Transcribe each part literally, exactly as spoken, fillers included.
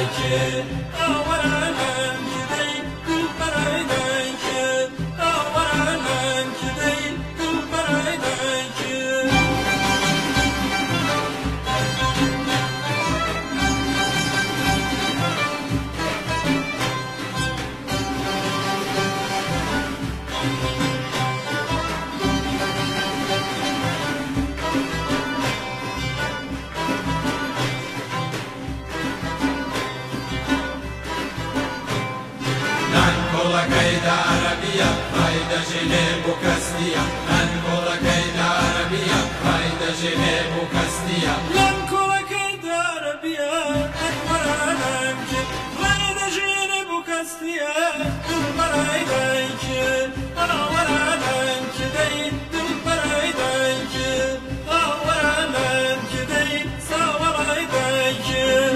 كيدا عربية هيدا جنيب وكاستيا لنكولا كيدا عربية هيدا جنيب وكاستيا لنكولا كيدا عربية أكبر عالمك هيدا جنيب وكاستيا دلبر عيدايك أنور عالمك دايد دلبر عيدايك أنور عالمك دايد صور عيدايك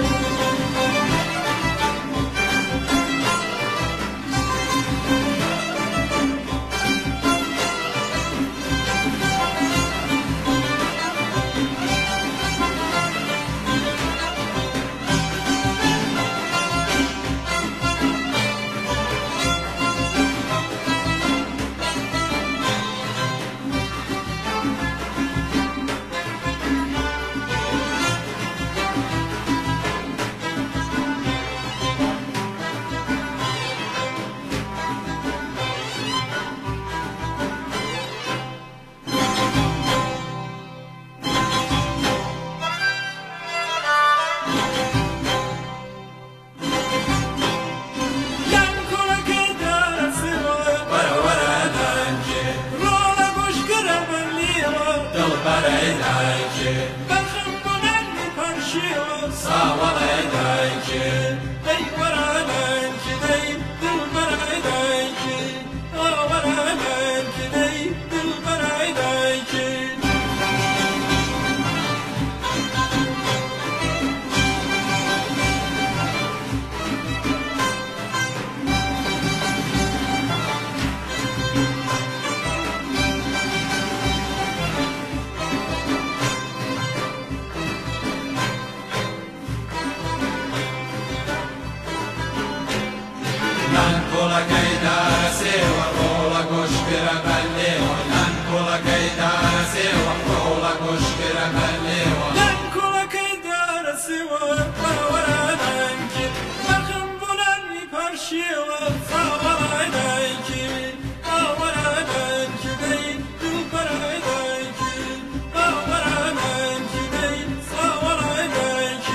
لنكولا كيدا رسيوة رولا كشكرة بليوة لنكولا كيدا رسيوة رولا كشكرة بليوة لنكولا كيدا رسيوة ورا دانك بخم بلني برشيوة صور عيدايك ورا دانك دايد دلبر عيدايك ورا دانك دايد صور عيدايك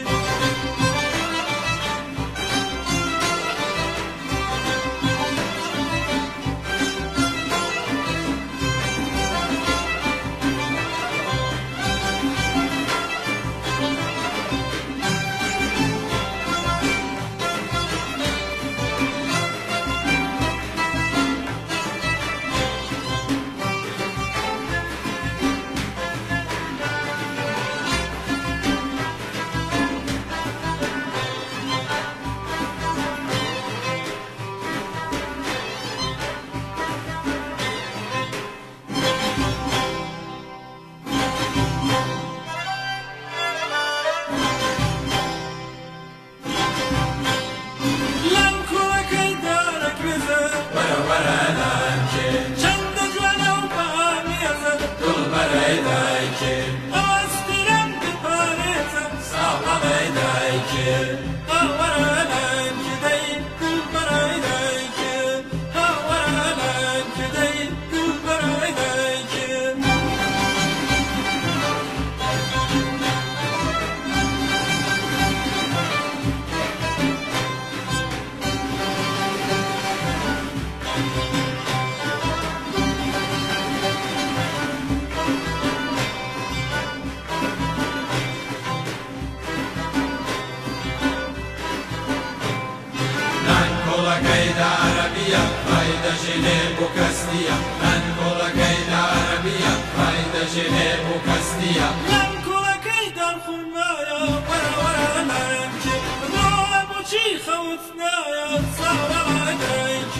كيدا عربية هيدا جنيب وكاستيا لنكولا كيدا عربية هيدا جنيب وكاستيا لنكولا كيدا الخمايا ورا ورا لانك رولا بوشي خوتنايا صور عيدايك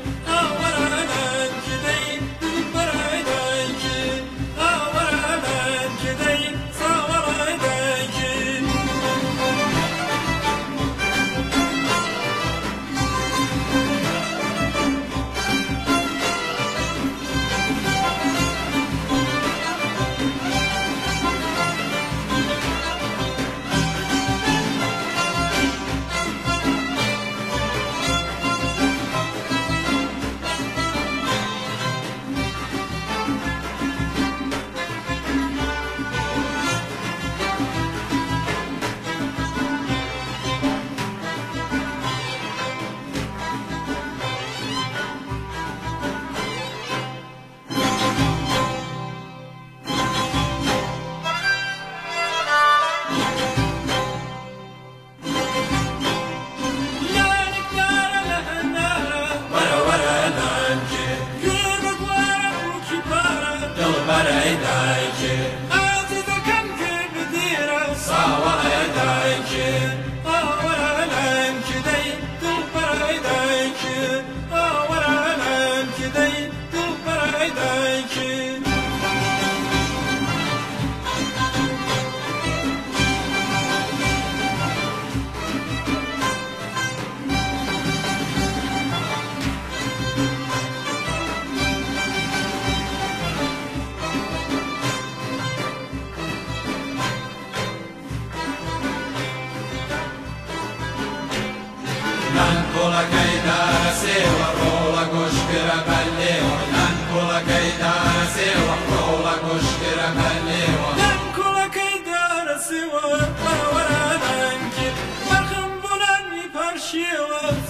ورا لانك دايد دلبر عيدايك ورا لانك دايد صور عيدايك كولا كيدار سيوا رولا كشكرا بليوا نان كولا كيدار سيوا رولا كشكرا بليوا نان كولا كيدار سيوا ورا ورا نانكي مرخم بولان يبارشيوا